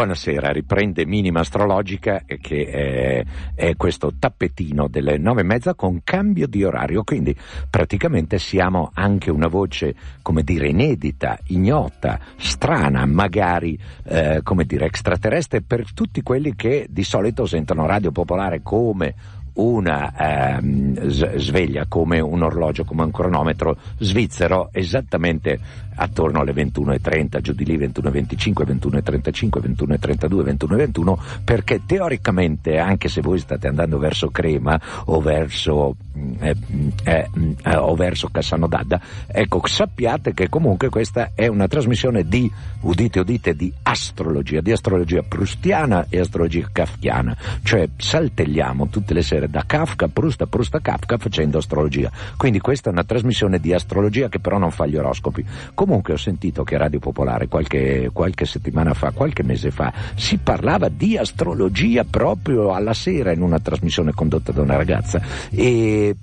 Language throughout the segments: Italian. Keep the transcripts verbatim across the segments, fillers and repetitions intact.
Buonasera, riprende Minima Astrologica, che è, è questo tappetino delle nove e mezza con cambio di orario, quindi praticamente siamo anche una voce, come dire, inedita, ignota, strana, magari eh, come dire extraterrestre per tutti quelli che di solito sentono Radio Popolare come una ehm, sveglia, come un orologio, come un cronometro svizzero, esattamente attorno alle ventuno e trenta, giù di lì ventuno e venticinque, ventuno e trentacinque, ventuno e trentadue, ventuno e ventuno, perché teoricamente, anche se voi state andando verso Crema o verso eh, eh, eh, o verso Cassano d'Adda, ecco, sappiate che comunque questa è una trasmissione di, udite udite, di astrologia, di astrologia prustiana e astrologia kafkiana, cioè saltelliamo tutte le sere da Kafka, Proust, a Proust a Kafka facendo astrologia. Quindi questa è una trasmissione di astrologia che però non fa gli oroscopi. Comunque ho sentito che a Radio Popolare qualche, qualche settimana fa, qualche mese fa, si parlava di astrologia proprio alla sera in una trasmissione condotta da una ragazza, e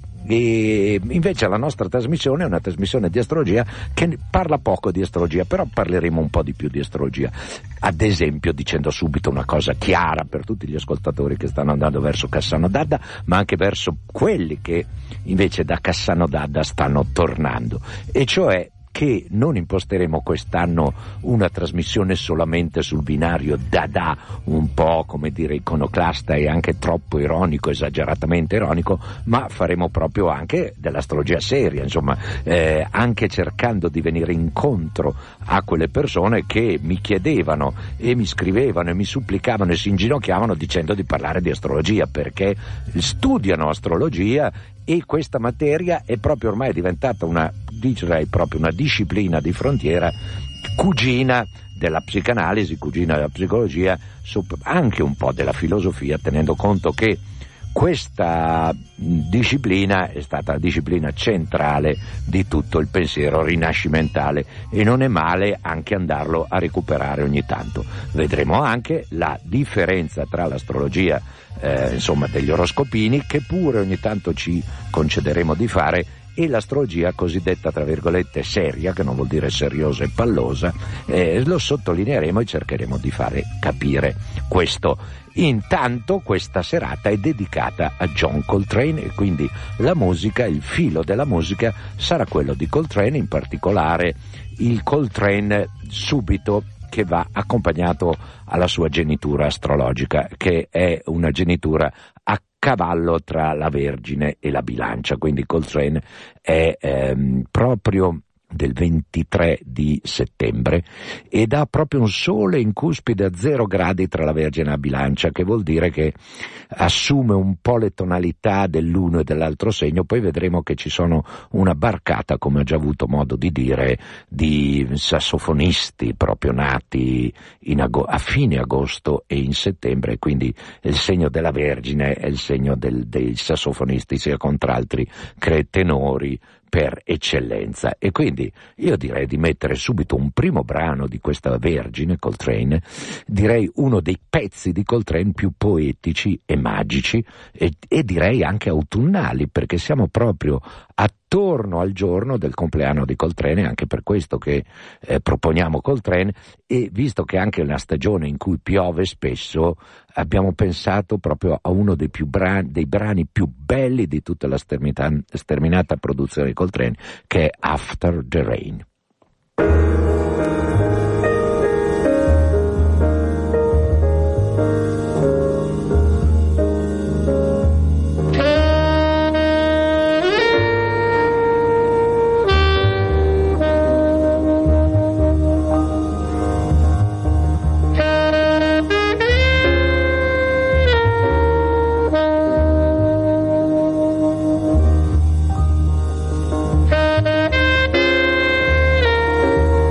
e invece la nostra trasmissione è una trasmissione di astrologia che parla poco di astrologia, però parleremo un po' di più di astrologia, ad esempio dicendo subito una cosa chiara per tutti gli ascoltatori che stanno andando verso Cassano d'Adda, ma anche verso quelli che invece da Cassano d'Adda stanno tornando, e cioè che non imposteremo quest'anno una trasmissione solamente sul binario Dada, un po' come dire iconoclasta e anche troppo ironico, esageratamente ironico, ma faremo proprio anche dell'astrologia seria, insomma, eh, anche cercando di venire incontro a quelle persone che mi chiedevano e mi scrivevano e mi supplicavano e si inginocchiavano dicendo di parlare di astrologia, perché studiano astrologia e questa materia è proprio ormai diventata una, direi proprio una disciplina di frontiera, cugina della psicanalisi, cugina della psicologia, anche un po' della filosofia, tenendo conto che questa disciplina è stata la disciplina centrale di tutto il pensiero rinascimentale, e non è male anche andarlo a recuperare ogni tanto. Vedremo anche la differenza tra l'astrologia eh, insomma degli oroscopini, che pure ogni tanto ci concederemo di fare, e l'astrologia cosiddetta tra virgolette seria, che non vuol dire seriosa e pallosa, eh, lo sottolineeremo e cercheremo di fare capire questo. Intanto questa serata è dedicata a John Coltrane, e quindi la musica, il filo della musica sarà quello di Coltrane, in particolare il Coltrane subito, che va accompagnato alla sua genitura astrologica, che è una genitura a cavallo tra la Vergine e la Bilancia. Quindi Coltrane è ehm, proprio del ventitré di settembre ed ha proprio un sole in cuspide a zero gradi tra la Vergine e la Bilancia, che vuol dire che assume un po' le tonalità dell'uno e dell'altro segno. Poi vedremo che ci sono una barcata, come ho già avuto modo di dire, di sassofonisti proprio nati in ago- a fine agosto e in settembre, quindi il segno della Vergine è il segno del, dei sassofonisti, sia contralti che tenori per eccellenza. E quindi io direi di mettere subito un primo brano di questa Vergine Coltrane, direi uno dei pezzi di Coltrane più poetici e magici e, e direi anche autunnali, perché siamo proprio attorno al giorno del compleanno di Coltrane, anche per questo che eh, proponiamo Coltrane, e visto che anche nella stagione in cui piove spesso abbiamo pensato proprio a uno dei, più brani, dei brani più belli di tutta la sterminata, sterminata produzione di Coltrane, che è After the Rain. Thank you.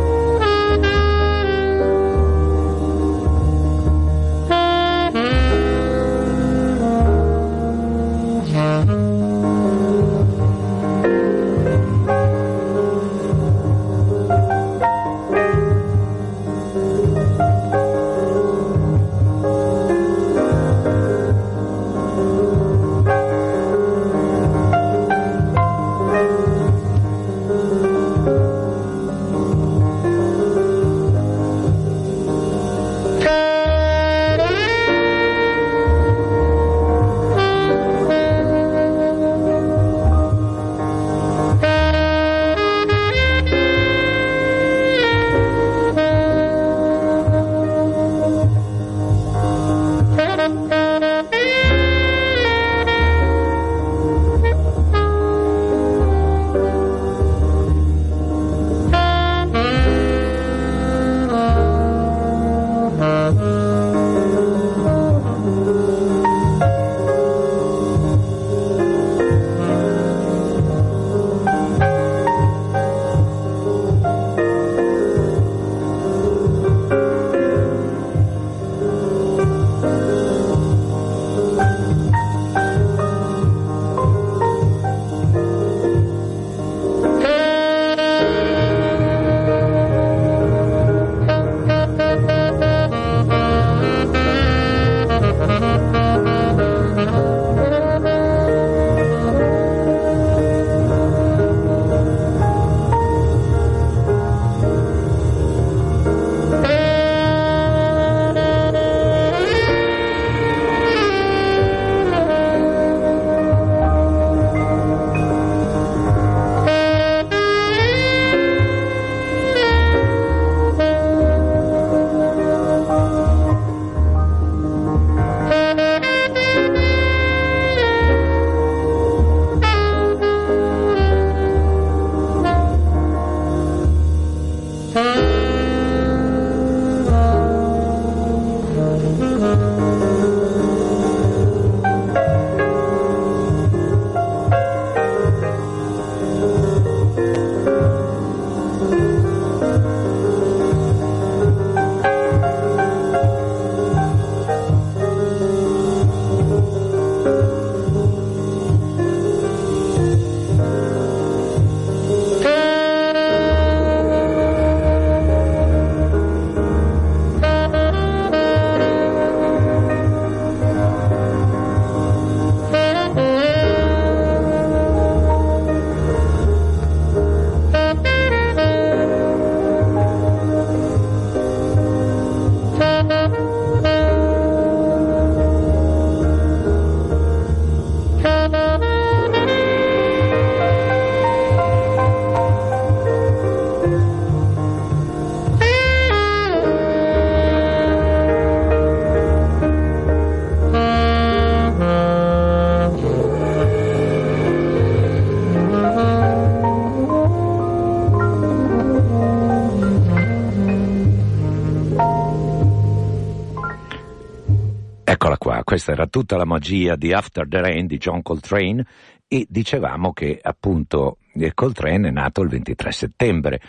questa era tutta la magia di After the Rain di John Coltrane, e dicevamo che appunto Coltrane è nato il ventitré settembre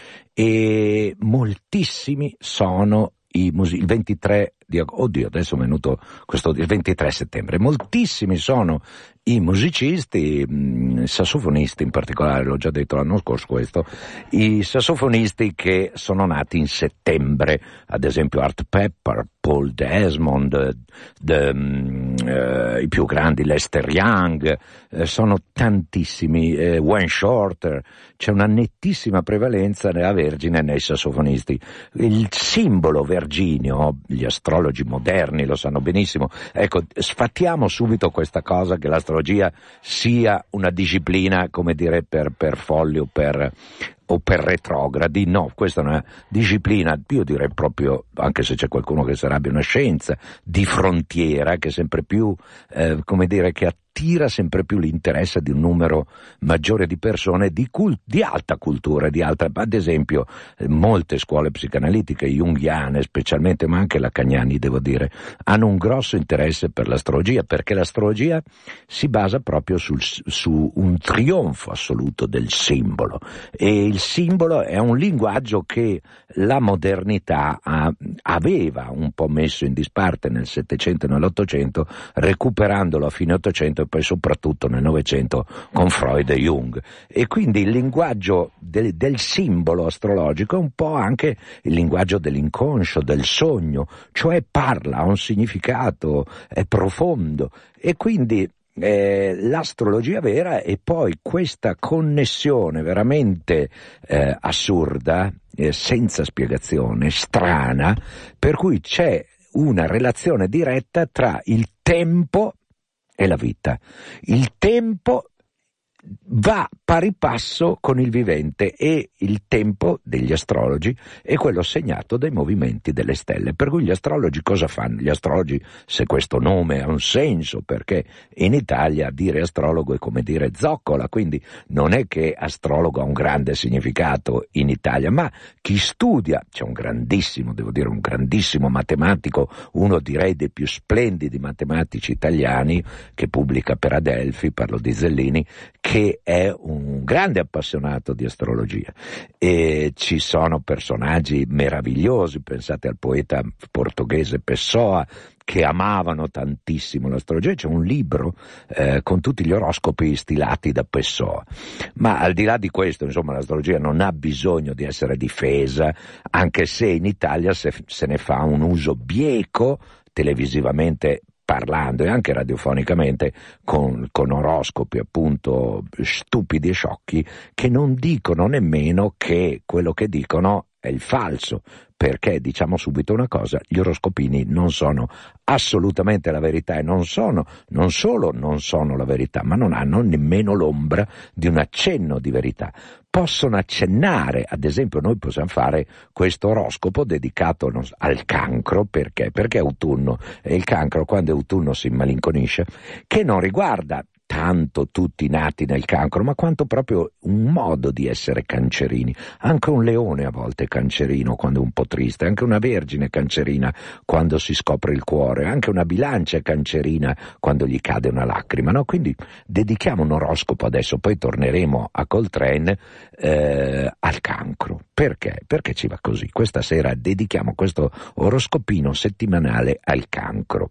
e moltissimi sono i music- il ventitré di oddio adesso è venuto questo il ventitré settembre, moltissimi sono i musicisti, i sassofonisti in particolare, l'ho già detto l'anno scorso questo, i sassofonisti che sono nati in settembre, ad esempio Art Pepper, Paul Desmond, the, um, uh, i più grandi Lester Young, uh, sono tantissimi, uh, Wayne Shorter, c'è una nettissima prevalenza nella Vergine nei sassofonisti. Il simbolo vergineo, gli astrologi moderni lo sanno benissimo, ecco, sfattiamo subito questa cosa che l'astrologia sia una disciplina, come dire, per, per folli o per, o per retrogradi. No, questa è una disciplina, io direi proprio, anche se c'è qualcuno che sarebbe una scienza di frontiera, che sempre più, eh, come dire, che attira sempre più l'interesse di un numero maggiore di persone di, cult- di alta cultura, di alta, ad esempio eh, molte scuole psicanalitiche, junghiane specialmente, ma anche lacaniani devo dire, hanno un grosso interesse per l'astrologia, perché l'astrologia si basa proprio sul, su un trionfo assoluto del simbolo, e il simbolo è un linguaggio che la modernità ha, aveva un po' messo in disparte nel Settecento e nell'Ottocento, recuperandolo a fine Ottocento e poi soprattutto nel Novecento con Freud e Jung. E quindi il linguaggio del, del simbolo astrologico è un po' anche il linguaggio dell'inconscio, del sogno, cioè parla, ha un significato, è profondo, e quindi Eh, l'astrologia vera e poi questa connessione veramente eh, assurda, eh, senza spiegazione, strana, per cui c'è una relazione diretta tra il tempo e la vita. Il tempo va pari passo con il vivente, e il tempo degli astrologi è quello segnato dai movimenti delle stelle. Per cui gli astrologi cosa fanno? Gli astrologi, se questo nome ha un senso, perché in Italia dire astrologo è come dire zoccola, quindi non è che astrologo ha un grande significato in Italia, ma chi studia, c'è un grandissimo, devo dire un grandissimo matematico, uno direi dei più splendidi matematici italiani, che pubblica per Adelphi, parlo di Zellini, che è un grande appassionato di astrologia, e ci sono personaggi meravigliosi, pensate al poeta portoghese Pessoa, che amavano tantissimo l'astrologia. C'è un libro eh, con tutti gli oroscopi stilati da Pessoa. Ma al di là di questo, insomma, l'astrologia non ha bisogno di essere difesa, anche se in Italia se, se ne fa un uso bieco televisivamente parlando e anche radiofonicamente, con, con oroscopi appunto stupidi e sciocchi, che non dicono nemmeno che quello che dicono è il falso, perché diciamo subito una cosa: gli oroscopini non sono assolutamente la verità, e non sono, non solo non sono la verità, ma non hanno nemmeno l'ombra di un accenno di verità. Possono accennare, ad esempio noi possiamo fare questo oroscopo dedicato al cancro, perché? Perché è autunno, e il cancro quando è autunno si immalinconisce, che non riguarda tanto tutti nati nel cancro, ma quanto proprio un modo di essere cancerini. Anche un leone a volte è cancerino quando è un po' triste, anche una vergine è cancerina quando si scopre il cuore, anche una bilancia è cancerina quando gli cade una lacrima, no? Quindi dedichiamo un oroscopo adesso, poi torneremo a Coltrane, eh, al cancro. Perché? Perché ci va così. Questa sera dedichiamo questo oroscopino settimanale al cancro.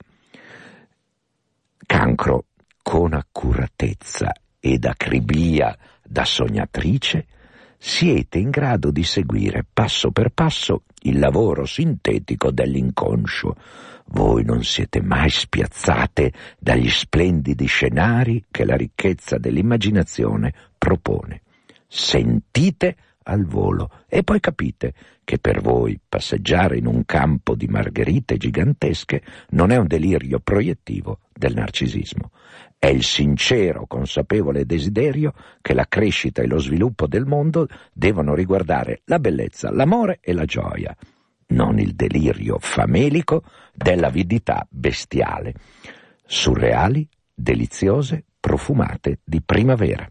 Cancro. Con accuratezza ed acribia da sognatrice siete in grado di seguire passo per passo il lavoro sintetico dell'inconscio. Voi non siete mai spiazzate dagli splendidi scenari che la ricchezza dell'immaginazione propone. Sentite al volo e poi capite che per voi passeggiare in un campo di margherite gigantesche non è un delirio proiettivo del narcisismo. È il sincero, consapevole desiderio che la crescita e lo sviluppo del mondo devono riguardare la bellezza, l'amore e la gioia, non il delirio famelico dell'avidità bestiale. Surreali, deliziose, profumate di primavera.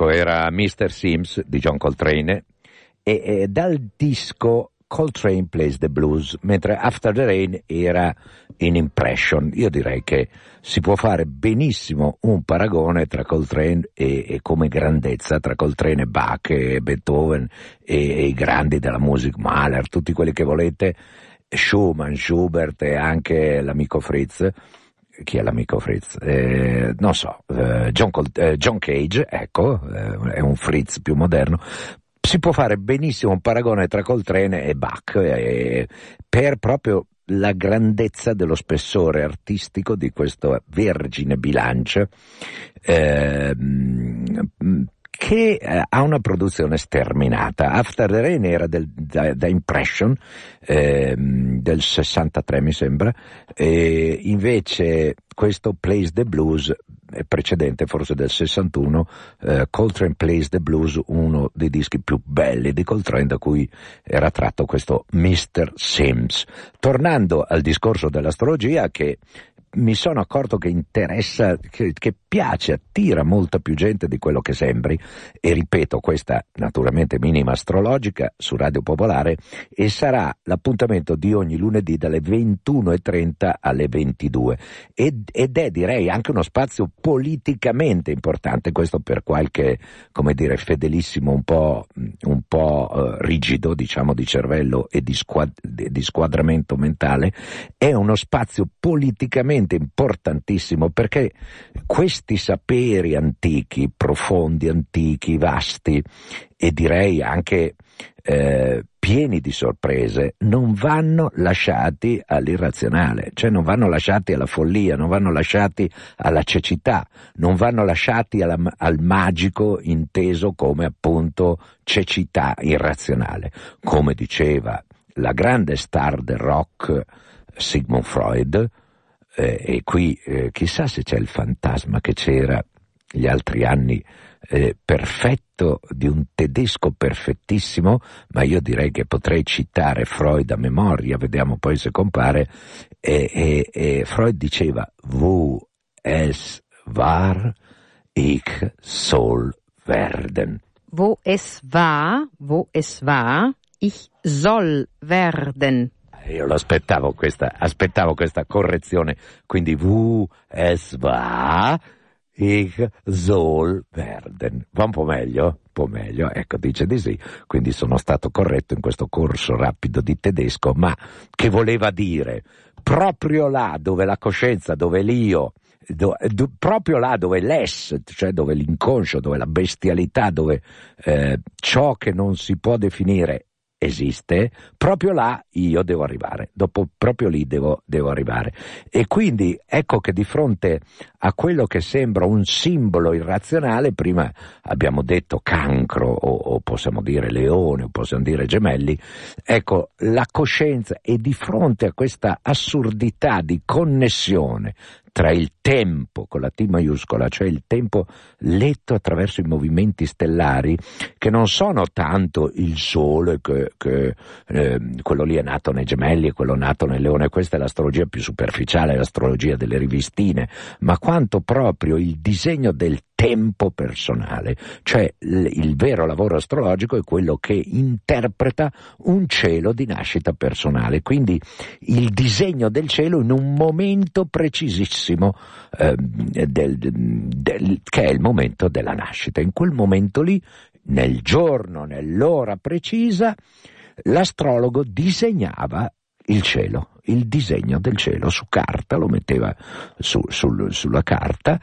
Ecco, era mister Sims di John Coltrane e, e dal disco Coltrane Plays the Blues, mentre After the Rain era in Impression. Io direi che si può fare benissimo un paragone tra Coltrane e, e come grandezza tra Coltrane e Bach e Beethoven e, e i grandi della musica, Mahler, tutti quelli che volete, Schumann, Schubert e anche l'amico Fritz. Chi è l'amico Fritz? Eh, non so, eh, John, Col- eh, John Cage, ecco, eh, è un Fritz più moderno. Si può fare benissimo un paragone tra Coltrane e Bach eh, per proprio la grandezza dello spessore artistico di questo vergine bilancia eh, che eh, ha una produzione sterminata. After the Rain era del, da, da Impression eh, del sessantatré mi sembra, e invece questo Plays the Blues è precedente, forse del sessantuno, eh, Coltrane Plays the Blues, uno dei dischi più belli di Coltrane da cui era tratto questo mister Sims. Tornando al discorso dell'astrologia, che mi sono accorto che interessa, che, che piace, attira molta più gente di quello che sembri, e ripeto, questa naturalmente minima astrologica su Radio Popolare, e sarà l'appuntamento di ogni lunedì dalle ventuno e trenta alle ventidue, ed, ed è direi anche uno spazio politicamente importante, questo per qualche, come dire, fedelissimo un po', un po' eh, rigido, diciamo, di cervello e di, squad, di squadramento mentale, è uno spazio politicamente importantissimo, perché questi saperi antichi, profondi, antichi, vasti e direi anche eh, pieni di sorprese, non vanno lasciati all'irrazionale, cioè non vanno lasciati alla follia, non vanno lasciati alla cecità, non vanno lasciati alla, al magico inteso come appunto cecità irrazionale. Come diceva la grande star del rock Sigmund Freud, Eh, e qui eh, chissà se c'è il fantasma che c'era gli altri anni, eh, perfetto, di un tedesco perfettissimo, ma io direi che potrei citare Freud a memoria, vediamo poi se compare, e, e, e Freud diceva: Wo es war, ich soll werden. Wo es war, wo es war, ich soll werden. Io lo aspettavo questa, aspettavo questa correzione, quindi Wo es war, ich soll werden. Va un po' meglio? Un po' meglio, ecco, dice di sì, quindi sono stato corretto in questo corso rapido di tedesco, ma che voleva dire proprio là dove la coscienza, dove l'io, do, do, proprio là dove l'es, cioè dove l'inconscio, dove la bestialità, dove eh, ciò che non si può definire esiste, proprio là io devo arrivare, dopo proprio lì devo, devo arrivare. E quindi ecco che di fronte a quello che sembra un simbolo irrazionale, prima abbiamo detto cancro o, o possiamo dire leone o possiamo dire gemelli, ecco la coscienza, e di fronte a questa assurdità di connessione tra il tempo con la T maiuscola, cioè il tempo letto attraverso i movimenti stellari, che non sono tanto il sole, che, che eh, quello lì è nato nei gemelli e quello nato nel leone, questa è l'astrologia più superficiale, l'astrologia delle rivistine, ma quanto proprio il disegno del tempo personale, cioè il, il vero lavoro astrologico è quello che interpreta un cielo di nascita personale, quindi il disegno del cielo in un momento precisissimo eh, del, del, che è il momento della nascita. In quel momento lì, nel giorno, nell'ora precisa, l'astrologo disegnava il cielo, il disegno del cielo su carta, lo metteva su, sul, sulla carta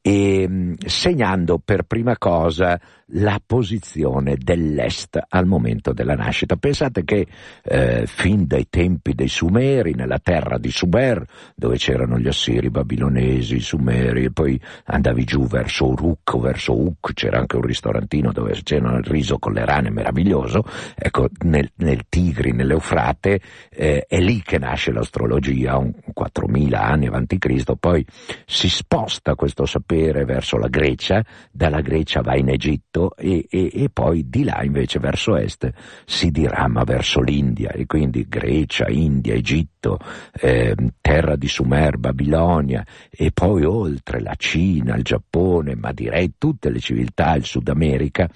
e segnando per prima cosa la posizione dell'est al momento della nascita. Pensate che eh, fin dai tempi dei Sumeri, nella terra di Sumer, dove c'erano gli Assiri, i Babilonesi, i Sumeri, e poi andavi giù verso Uruk, verso Uk, c'era anche un ristorantino dove c'era il riso con le rane meraviglioso, ecco, nel, nel Tigri, nell'Eufrate, eh, è lì che nasce l'astrologia, un quattromila anni avanti Cristo, poi si sposta questo sapere sapere verso la Grecia, dalla Grecia va in Egitto e, e, e poi di là invece verso est si dirama verso l'India, e quindi Grecia, India, Egitto, eh, terra di Sumer, Babilonia, e poi oltre la Cina, il Giappone, ma direi tutte le civiltà, il Sud America.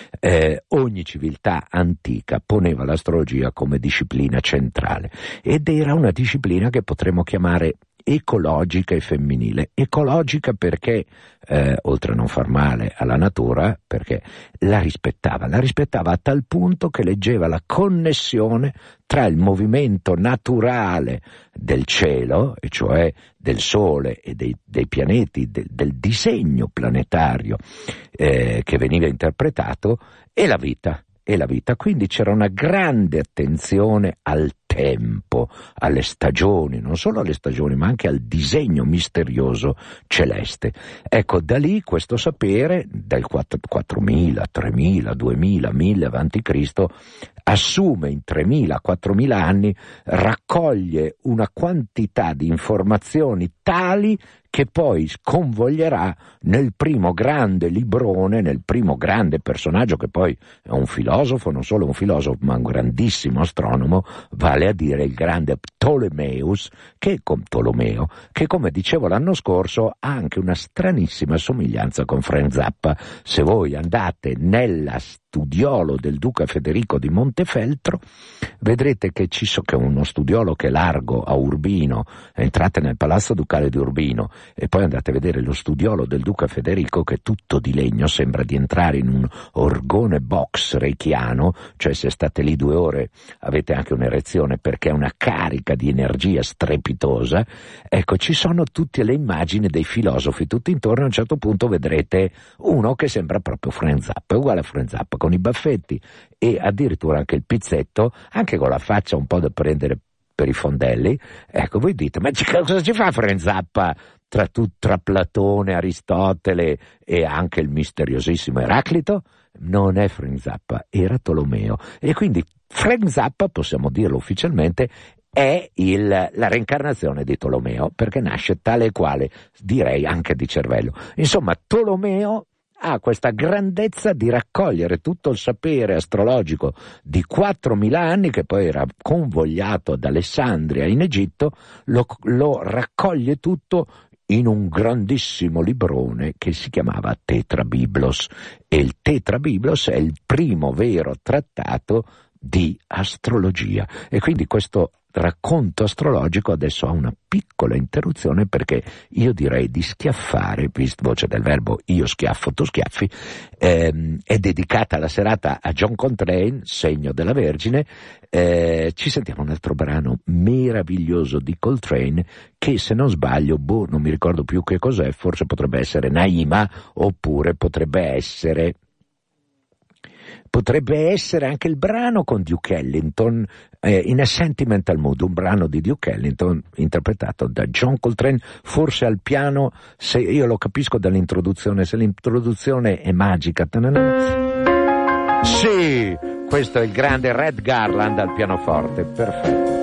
Eh, ogni civiltà antica poneva l'astrologia come disciplina centrale, ed era una disciplina che potremmo chiamare ecologica e femminile. Ecologica perché, eh, oltre a non far male alla natura, perché la rispettava, la rispettava a tal punto che leggeva la connessione tra il movimento naturale del cielo, e cioè del Sole e dei, dei pianeti, de, del disegno planetario eh, che veniva interpretato, e la vita. E la vita. Quindi c'era una grande attenzione al tempo, alle stagioni, non solo alle stagioni, ma anche al disegno misterioso celeste. Ecco, da lì questo sapere, dal quattromila, tremila, duemila, mille avanti Cristo, assume in tremila, quattromila anni, raccoglie una quantità di informazioni tali che poi sconvoglierà nel primo grande librone, nel primo grande personaggio, che poi è un filosofo, non solo un filosofo, ma un grandissimo astronomo, vale a dire il grande Ptolomeus, che, con Tolomeo, che, come dicevo l'anno scorso, ha anche una stranissima somiglianza con Frank Zappa. Se voi andate nella studiolo del duca Federico di Montefeltro, vedrete che ci so che uno studiolo che è largo a Urbino, entrate nel palazzo ducale di Urbino e poi andate a vedere lo studiolo del duca Federico, che è tutto di legno, sembra di entrare in un orgone box reichiano, cioè se state lì due ore avete anche un'erezione, perché è una carica di energia strepitosa. Ecco, ci sono tutte le immagini dei filosofi tutto intorno. A un certo punto vedrete uno che sembra proprio Frank Zappa, è uguale a Frank Zappa, con i baffetti e addirittura anche il pizzetto, anche con la faccia un po' da prendere per i fondelli. Ecco, voi dite, ma cosa ci fa Frank Zappa tra, tu, tra Platone, Aristotele e anche il misteriosissimo Eraclito? Non è Frank Zappa, era Tolomeo. E quindi Frank Zappa, possiamo dirlo ufficialmente, è il, la reincarnazione di Tolomeo, perché nasce tale e quale, direi anche di cervello. Insomma, Tolomeo ha questa grandezza di raccogliere tutto il sapere astrologico di quattromila anni, che poi era convogliato ad Alessandria in Egitto, lo, lo raccoglie tutto in un grandissimo librone che si chiamava Tetrabiblos, e il Tetrabiblos è il primo vero trattato di astrologia. E quindi questo racconto astrologico adesso ha una piccola interruzione, perché io direi di schiaffare, visto voce del verbo io schiaffo, tu schiaffi, ehm, è dedicata la serata a John Coltrane, segno della Vergine. Eh, ci sentiamo un altro brano meraviglioso di Coltrane, che se non sbaglio, boh, non mi ricordo più che cos'è, forse potrebbe essere Naima, oppure potrebbe essere Potrebbe essere anche il brano con Duke Ellington, eh, In a Sentimental Mood, un brano di Duke Ellington interpretato da John Coltrane, forse al piano, se io lo capisco dall'introduzione, se l'introduzione è magica. Sì, questo è il grande Red Garland al pianoforte, perfetto.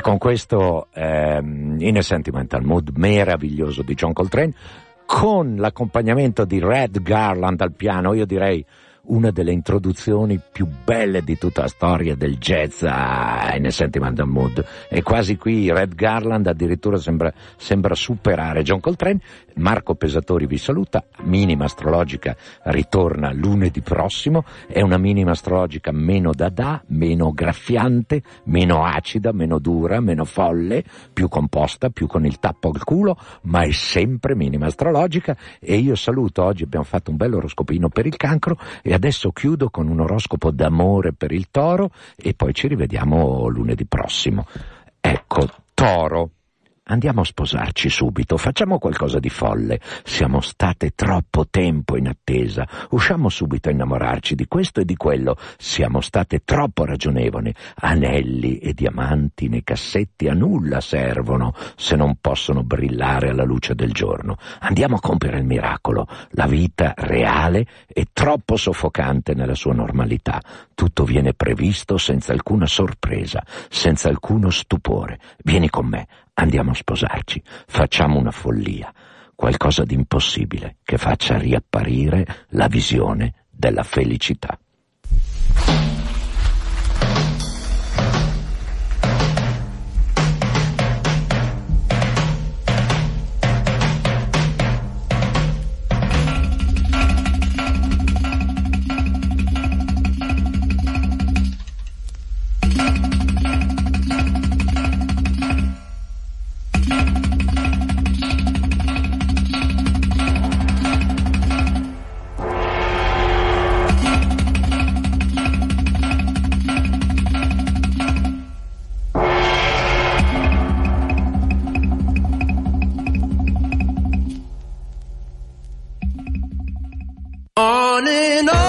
con questo ehm, In a Sentimental Mood meraviglioso di John Coltrane, con l'accompagnamento di Red Garland al piano, io direi una delle introduzioni più belle di tutta la storia del jazz a In a Sentimental Mood. E quasi qui Red Garland addirittura sembra, sembra superare John Coltrane. Marco Pesatori vi saluta. Minima Astrologica ritorna lunedì prossimo. È una minima astrologica meno dada, meno graffiante, meno acida, meno dura, meno folle, più composta, più con il tappo al culo, ma è sempre minima astrologica. E io saluto, oggi abbiamo fatto un bel oroscopino per il Cancro e adesso chiudo con un oroscopo d'amore per il Toro e poi ci rivediamo lunedì prossimo. Ecco, Toro. Andiamo a sposarci subito, facciamo qualcosa di folle. Siamo state troppo tempo in attesa. Usciamo subito a innamorarci di questo e di quello. Siamo state troppo ragionevoli. Anelli e diamanti nei cassetti a nulla servono se non possono brillare alla luce del giorno. Andiamo a compiere il miracolo. La vita reale è troppo soffocante nella sua normalità. Tutto viene previsto senza alcuna sorpresa, senza alcuno stupore. Vieni con me. Andiamo a sposarci, facciamo una follia, qualcosa di impossibile che faccia riapparire la visione della felicità. On and on.